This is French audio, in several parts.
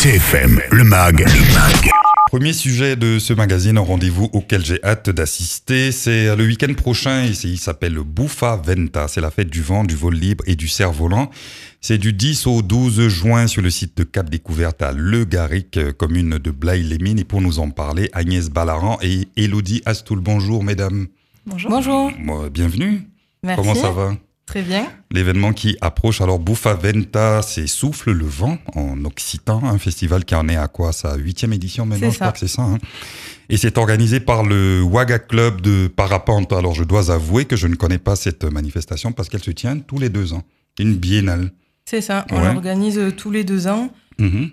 CFM, le MAG. Premier sujet de ce magazine, un rendez-vous auquel j'ai hâte d'assister, c'est le week-end prochain, il s'appelle le Buffa Venta, c'est la fête du vent, du vol libre et du cerf-volant. C'est du 10 au 12 juin sur le site de Cap Découverte à Le Garric, commune de Blaye-les-Mines. Et pour nous en parler, Agnès Ballaran et Élodie Astoul. Bonjour mesdames. Bonjour. Bonjour. Bienvenue. Merci. Comment ça va ? Très bien. L'événement qui approche, alors Buffa Venta, c'est Souffle le vent en occitan, un festival qui en est à quoi, sa 8e édition maintenant, je crois que c'est ça. Hein. Et c'est organisé par le Waga Club de Parapente. Alors je dois avouer que je ne connais pas cette manifestation parce qu'elle se tient tous les 2 ans. Une biennale. C'est ça, on l'organise tous les 2 ans. Mmh.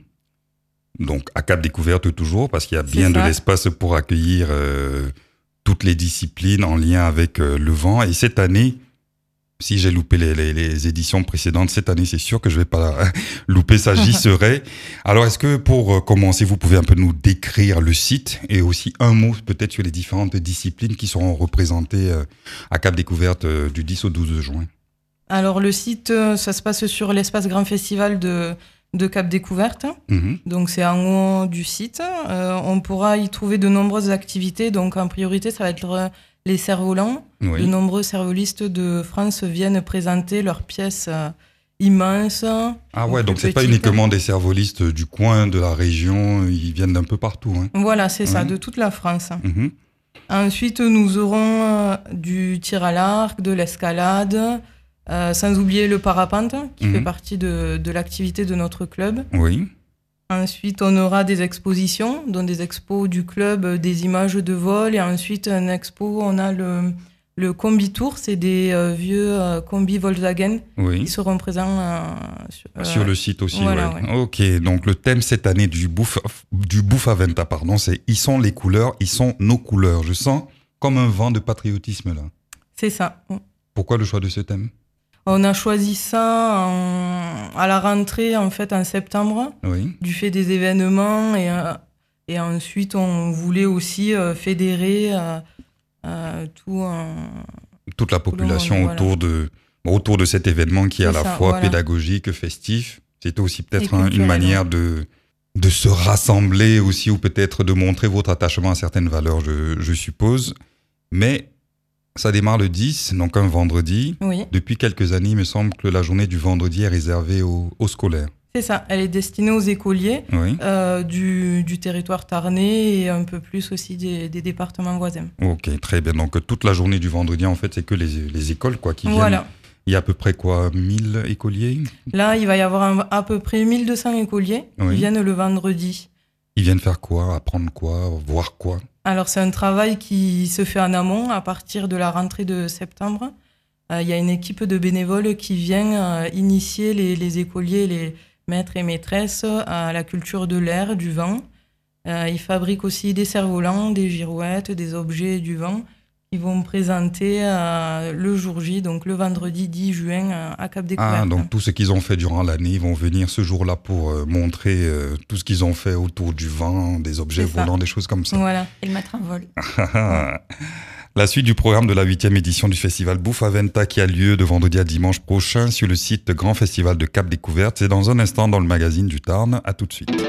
Donc à Cap Découverte toujours, parce qu'il y a bien de l'espace pour accueillir toutes les disciplines en lien avec le vent. Et cette année, si j'ai loupé les éditions précédentes, cette année, c'est sûr que je ne vais pas louper ça, j'y serai. Alors, est-ce que pour commencer, vous pouvez un peu nous décrire le site et aussi un mot peut-être sur les différentes disciplines qui seront représentées à Cap Découverte du 10 au 12 juin? Alors, le site, ça se passe sur l'espace Grand Festival de Cap Découverte. Mmh. Donc, c'est en haut du site. On pourra y trouver de nombreuses activités. Donc, en priorité, ça va être les cerfs-volants. Oui. De nombreux cervolistes de France viennent présenter leurs pièces immenses. Ah ouais, donc c'est pas uniquement des cervolistes du coin, de la région, ils viennent d'un peu partout. Hein. Voilà, c'est ça, de toute la France. Mmh. Ensuite, nous aurons du tir à l'arc, de l'escalade, sans oublier le parapente, qui fait partie de l'activité de notre club. Oui. Ensuite, on aura des expositions, dont des expos du club, des images de vol. Et ensuite, une expo, on a le Combi Tour, c'est des vieux combis Volkswagen qui seront présents sur le site aussi. Voilà, ouais. Ok, donc le thème cette année du Buffa Venta, c'est « Ils sont les couleurs, ils sont nos couleurs ». Je sens comme un vent de patriotisme là. C'est ça. Pourquoi le choix de ce thème ? On a choisi ça à la rentrée, en fait, en septembre, du fait des événements. Et ensuite, on voulait aussi fédérer toute la population autour de cet événement qui est à la fois pédagogique, festif. C'était aussi peut-être une manière de se rassembler aussi, ou peut-être de montrer votre attachement à certaines valeurs, je suppose. Mais ça démarre le 10, donc un vendredi. Oui. Depuis quelques années, il me semble que la journée du vendredi est réservée aux scolaires. C'est ça, elle est destinée aux écoliers du territoire tarnais et un peu plus aussi des départements voisins. Ok, très bien. Donc toute la journée du vendredi, en fait, c'est que les écoles qui viennent. Voilà. Il y a à peu près 1000 écoliers ? Là, il va y avoir à peu près 1200 écoliers qui viennent le vendredi. Ils viennent faire quoi ? Apprendre quoi ? Voir quoi ? Alors, c'est un travail qui se fait en amont à partir de la rentrée de septembre. Il y a une équipe de bénévoles qui vient initier les écoliers, les maîtres et maîtresses à la culture de l'air, du vent. Ils fabriquent aussi des cerfs-volants, des girouettes, des objets du vent. Ils vont présenter le jour J, donc le vendredi 10 juin à Cap Découverte. Ah, donc tout ce qu'ils ont fait durant l'année, ils vont venir ce jour-là pour montrer tout ce qu'ils ont fait autour du vent, des objets volants, des choses comme ça. Voilà, et le mettre en vol. La suite du programme de la 8e édition du festival Buffa Venta qui a lieu de vendredi à dimanche prochain sur le site Grand Festival de Cap Découverte. C'est dans un instant dans le magazine du Tarn. À tout de suite.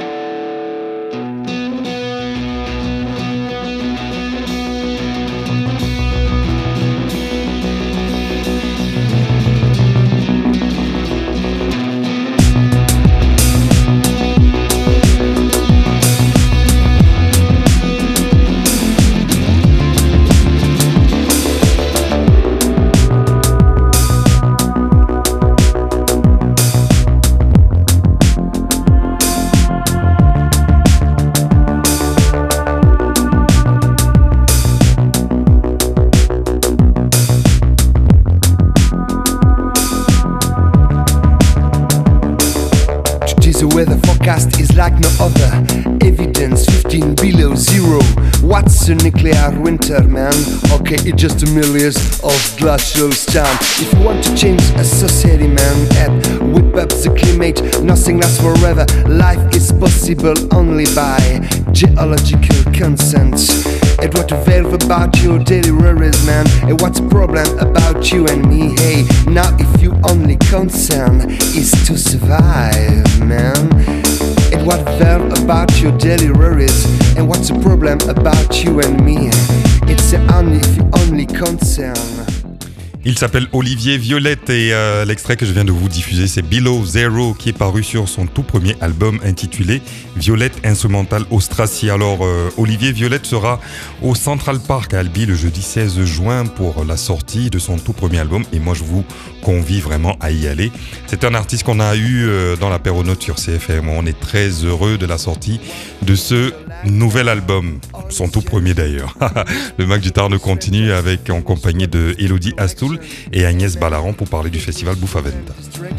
The weather forecast is like no other. Evidence 15 below zero. What's a nuclear winter, man? Okay, it's just a million of glacial time. If you want to change a society, man, and whip up the climate, nothing lasts forever. Life is possible only by geological consent. And what avail about your daily worries, man? And what's the problem about you and me? Hey, now if you only concern is to survive, man. And what value about your daily worries. And what's the problem about you and me? It's the only concern. Il s'appelle Olivier Violette et l'extrait que je viens de vous diffuser, c'est Below Zero qui est paru sur son tout premier album intitulé Violette Instrumental Austracie. Alors Olivier Violette sera au Central Park à Albi le jeudi 16 juin pour la sortie de son tout premier album et moi je vous convie vraiment à y aller. C'est un artiste qu'on a eu dans l'apéronote sur CFM. On est très heureux de la sortie de ce nouvel album, son tout premier d'ailleurs. Le Mac du Tarn continue en compagnie de Elodie Astoul et Agnès Ballaran pour parler du festival Boufaventa.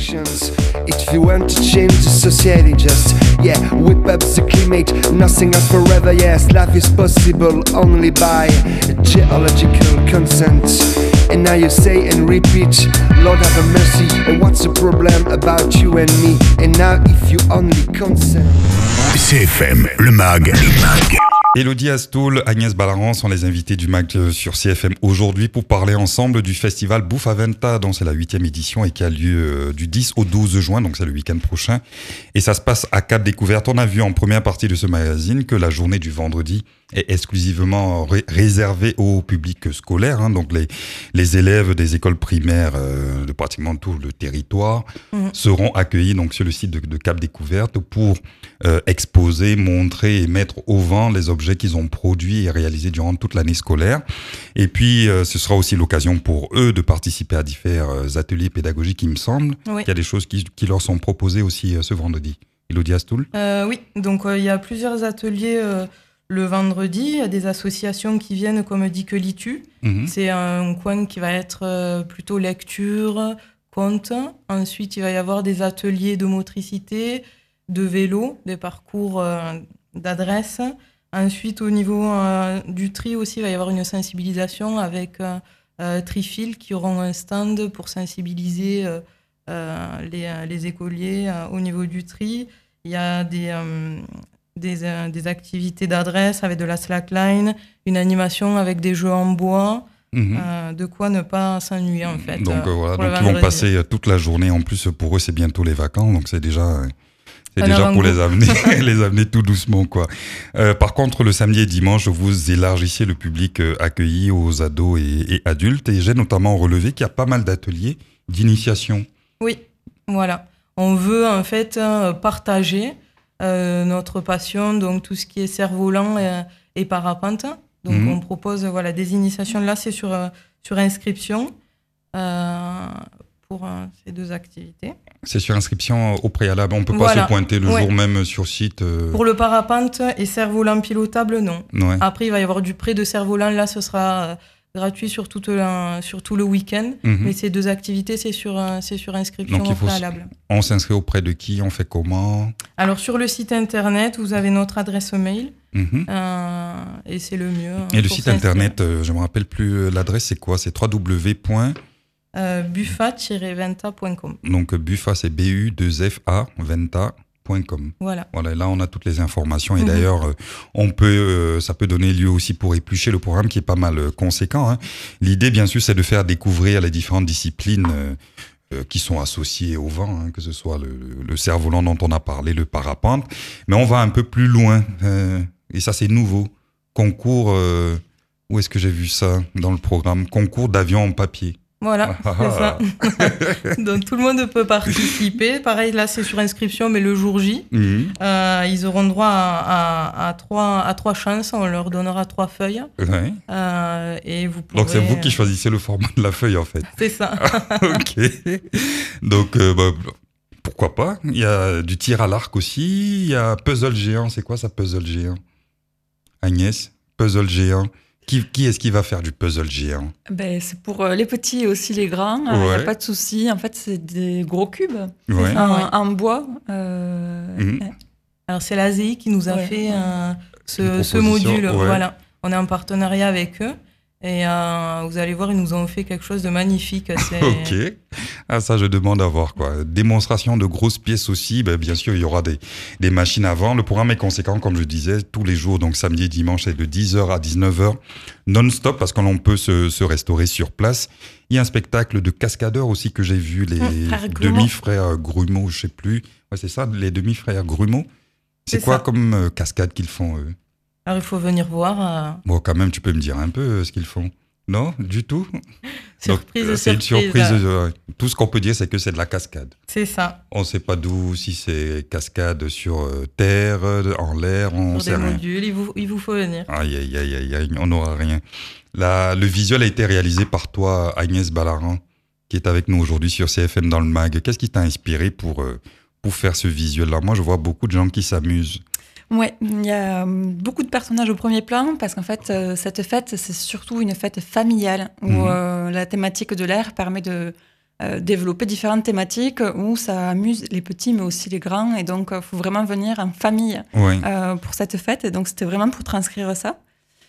If you want to change the society, just whip up the climate, nothing else forever. Yes, life is possible only by geological consent. And now you say and repeat, Lord have mercy. And what's the problem about you and me? And now if you only consent. CFM, le mag. Elodie Astoul, Agnès Ballaran sont les invités du MAG sur CFM aujourd'hui pour parler ensemble du festival Boufaventa, dont c'est la 8e édition et qui a lieu du 10 au 12 juin, donc c'est le week-end prochain. Et ça se passe à Cap Découverte. On a vu en première partie de ce magazine que la journée du vendredi est exclusivement réservée au public scolaire, donc les élèves des écoles primaires de pratiquement tout le territoire seront accueillis donc sur le site de Cap Découverte pour exposer, montrer et mettre au vent les objets qu'ils ont produits et réalisés durant toute l'année scolaire. Et puis, ce sera aussi l'occasion pour eux de participer à différents ateliers pédagogiques, il me semble. Oui. Il y a des choses qui leur sont proposées aussi ce vendredi. Elodie Astoul ? Oui, donc il y a plusieurs ateliers le vendredi. Il y a des associations qui viennent, comme dit que Litu. C'est un coin qui va être plutôt lecture, conte. Ensuite, il va y avoir des ateliers de motricité, de vélo, des parcours d'adresse. Ensuite, au niveau du tri aussi, il va y avoir une sensibilisation avec Trifil qui auront un stand pour sensibiliser les écoliers au niveau du tri. Il y a des activités d'adresse avec de la slackline, une animation avec des jeux en bois. De quoi ne pas s'ennuyer en fait. Donc voilà, donc ils vont passer toute la journée. En plus, pour eux, c'est bientôt les vacances, donc c'est déjà pour les amener tout doucement, quoi. Par contre, le samedi et dimanche, vous élargissez le public accueilli aux ados et adultes. Et j'ai notamment relevé qu'il y a pas mal d'ateliers d'initiation. Oui, voilà. On veut en fait partager notre passion, donc tout ce qui est cerf-volant et parapente. Donc on propose des initiations. Là, c'est sur inscription. Pour ces deux activités. C'est sur inscription au préalable, on ne peut pas se pointer le jour même sur site Pour le parapente et cerf-volant pilotable, non. Ouais. Après, il va y avoir du prêt de cerf-volant, là ce sera gratuit sur tout le week-end, mais ces deux activités, c'est sur inscription au préalable. On s'inscrit auprès de qui? On fait comment? Alors sur le site internet, vous avez notre adresse mail, et c'est le mieux. Et le site internet, je ne me rappelle plus l'adresse, c'est quoi? C'est www. Buffa-venta.com. Donc Buffa, c'est BU2FA Venta.com. Voilà. Voilà, et là on a toutes les informations et d'ailleurs ça peut donner lieu aussi pour éplucher le programme qui est pas mal conséquent. L'idée bien sûr c'est de faire découvrir les différentes disciplines qui sont associées au vent, que ce soit le cerf-volant dont on a parlé, le parapente, mais on va un peu plus loin et ça c'est nouveau. Concours, où est-ce que j'ai vu ça dans le programme? Concours d'avion en papier. Voilà, c'est ça. Donc tout le monde peut participer. Pareil, là c'est sur inscription, mais le jour J, ils auront droit à trois chances. On leur donnera 3 feuilles. Ouais. Et vous pourrez... Donc c'est vous qui choisissez le format de la feuille en fait. C'est ça. Ok. Donc pourquoi pas? Il y a du tir à l'arc aussi. Il y a puzzle géant. C'est quoi ça, puzzle géant? Agnès, puzzle géant. Qui est-ce qui va faire du puzzle géant? C'est pour les petits et aussi les grands. Il n'y a pas de souci. En fait, c'est des gros cubes en bois. Alors, c'est l'ASEI qui nous a fait ce module. Ouais. Voilà. On est en partenariat avec eux. Et vous allez voir, ils nous ont fait quelque chose de magnifique. Ok. Ça, je demande à voir, quoi. Démonstration de grosses pièces aussi. Bien sûr, il y aura des machines à vent. Le programme est conséquent, comme je disais, tous les jours. Donc, samedi et dimanche, c'est de 10h à 19h, non-stop, parce qu'on peut se restaurer sur place. Il y a un spectacle de cascadeurs aussi que j'ai vu, les demi-frères Grumeau, je sais plus. Ouais, c'est ça, les demi-frères Grumeau. C'est quoi comme cascade qu'ils font, eux? Alors, il faut venir voir. Bon, quand même, tu peux me dire un peu ce qu'ils font. Non, du tout. Surprise. Donc, c'est une surprise. Tout ce qu'on peut dire, c'est que c'est de la cascade. C'est ça. On ne sait pas d'où, si c'est cascade sur terre, en l'air, on sait rien. Sur des modules, il vous faut venir. Aïe, on n'aura rien. Le visuel a été réalisé par toi, Agnès Ballarin, qui est avec nous aujourd'hui sur CFM dans le mag. Qu'est-ce qui t'a inspiré pour faire ce visuel-là? Moi, je vois beaucoup de gens qui s'amusent. Ouais, il y a beaucoup de personnages au premier plan parce qu'en fait, cette fête, c'est surtout une fête familiale où la thématique de l'air permet de développer différentes thématiques où ça amuse les petits mais aussi les grands et donc il faut vraiment venir en famille pour cette fête et donc c'était vraiment pour transcrire ça.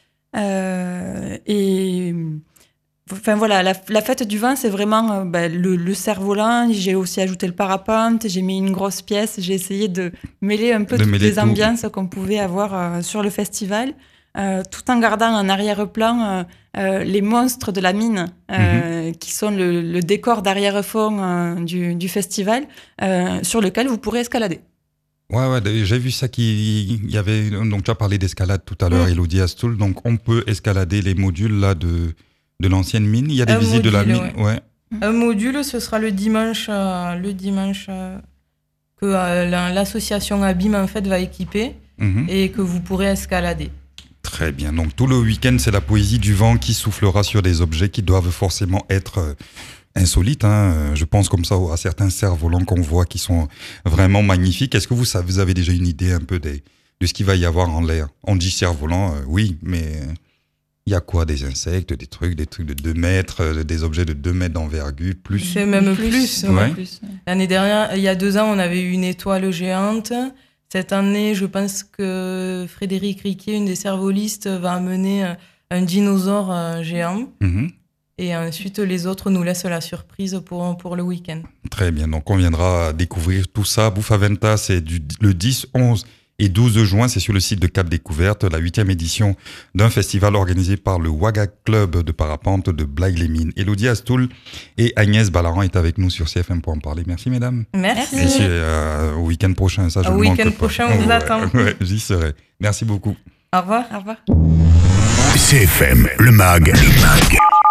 Enfin voilà, la fête du vin, c'est vraiment le cerf-volant. J'ai aussi ajouté le parapente, j'ai mis une grosse pièce. J'ai essayé de mêler un peu toutes les ambiances qu'on pouvait avoir sur le festival, tout en gardant en arrière-plan les monstres de la mine, qui sont le décor d'arrière-fond du festival, sur lequel vous pourrez escalader. Ouais, j'ai vu ça qu'il y avait. Donc tu as parlé d'escalade tout à l'heure, Elodie Astoul. Donc on peut escalader les modules là de l'ancienne mine. Il y a des visites de la mine. Ouais. Un module, ce sera le dimanche que l'association Abîme en fait va équiper et que vous pourrez escalader. Très bien. Donc tout le week-end, c'est la poésie du vent qui soufflera sur des objets qui doivent forcément être insolites. Je pense comme ça à certains cerfs-volants qu'on voit qui sont vraiment magnifiques. Est-ce que vous avez déjà une idée un peu de ce qu'il va y avoir en l'air? On dit cerf-volant, oui, mais il y a quoi? Des insectes, des trucs de 2 mètres, des objets de 2 mètres d'envergure, plus? C'est même plus. L'année dernière, il y a 2 ans, on avait eu une étoile géante. Cette année, je pense que Frédéric Riquet, une des cervolistes, va amener un dinosaure géant. Et ensuite, les autres nous laissent la surprise pour le week-end. Très bien, donc on viendra découvrir tout ça. Boufaventa, c'est le 10, 11 et 12 juin, c'est sur le site de Cap Découverte, la 8e édition d'un festival organisé par le Waga Club de parapente de Blaye-les-Mines. Elodie Astoul et Agnès Ballarin est avec nous sur CFM pour en parler. Merci mesdames. Merci. Et au week-end prochain, ça je ne manque pas. Au week-end prochain, on vous attend. Ouais, j'y serai. Merci beaucoup. Au revoir. Au revoir. CFM, le mag.